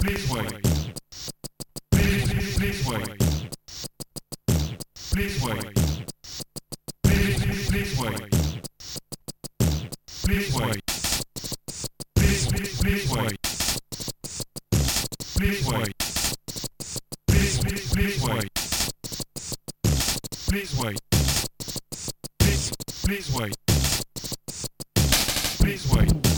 Please wait. Please wait. Please wait. Please wait. Please wait. Please wait. Please wait. Please wait. Please wait. Please wait. Please wait.